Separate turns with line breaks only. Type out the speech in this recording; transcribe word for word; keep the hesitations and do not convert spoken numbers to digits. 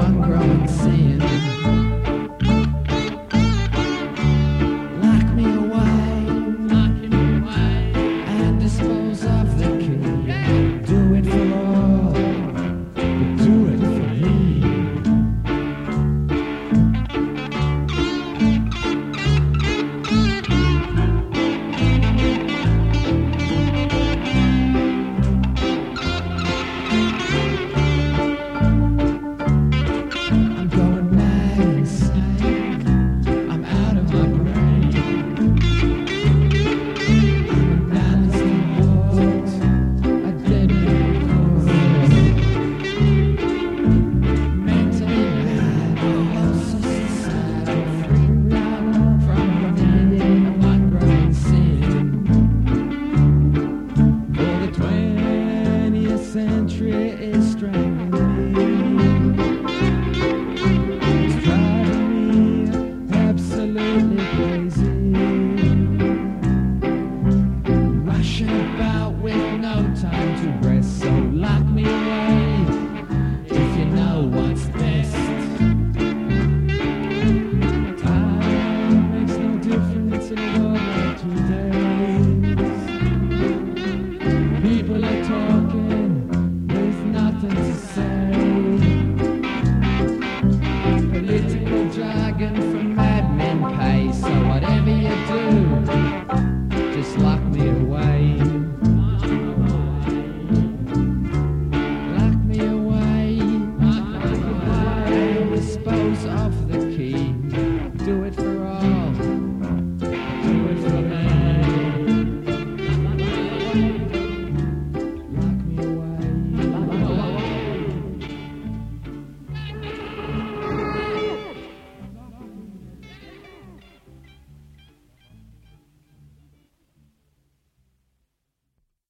one growing sin. Lock me away, lock me away, and dispose of the key. Do it for all, but do it for me. I'm going mad insane. I'm out of my brain. I'm a balancing bolt, a deadly chord. Mentally mad, also sad, free blood from within, one growing sin. For the twentieth century is strange.